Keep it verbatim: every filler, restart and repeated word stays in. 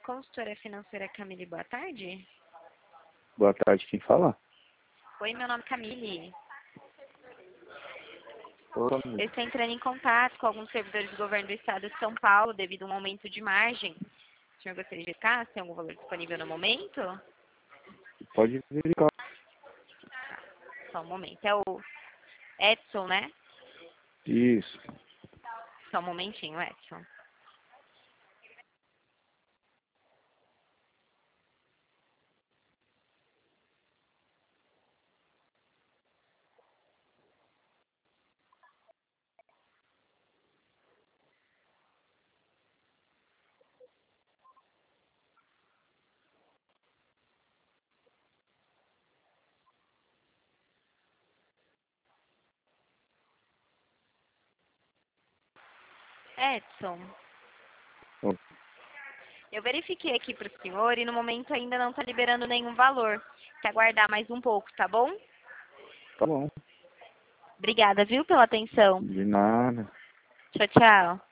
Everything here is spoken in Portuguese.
consultora financeira Camille, boa tarde. Boa tarde, quem fala? Oi, meu nome é Camille. Oi. Eu estou entrando em contato com alguns servidores do governo do estado de São Paulo devido a um aumento de margem. O senhor gostaria de verificar se tem algum valor disponível no momento? Pode verificar. Só um momento. É o Edson, né? Isso. Só um momentinho, Edson. Edson, Bom, eu verifiquei aqui para o senhor e no momento ainda não está liberando nenhum valor. Quer aguardar mais um pouco, tá bom? tá bom. Obrigada, viu, pela atenção. De nada. Tchau, tchau.